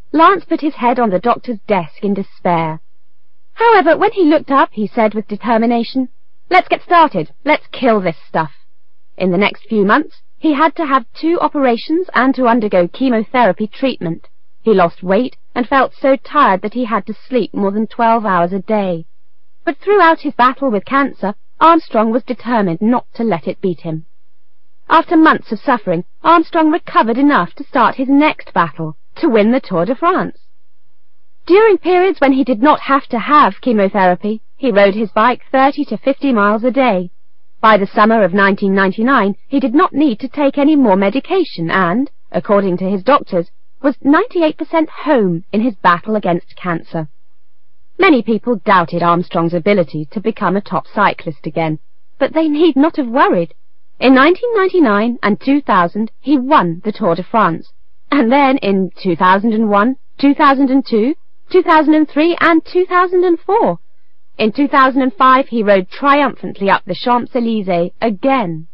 Lance put his head on the doctor's desk in despair. However, when he looked up, he said with determination, "Let's get started. Let's kill this stuff." In the next few months, he had to have 2 operations and to undergo chemotherapy treatment. He lost weight and felt so tired that he had to sleep more than 12 hours a day. But throughout his battle with cancer, Armstrong was determined not to let it beat him. After months of suffering, Armstrong recovered enough to start his next battle, to win the Tour de France. During periods when he did not have to have chemotherapy, he rode his bike 30 to 50 miles a day. By the summer of 1999, he did not need to take any more medication and, according to his doctors, was 98% home in his battle against cancer. Many people doubted Armstrong's ability to become a top cyclist again, but they need not have worried. In 1999 and 2000, he won the Tour de France, and then in 2001, 2002, 2003 and 2004. In 2005 he rode triumphantly up the Champs-Élysées again.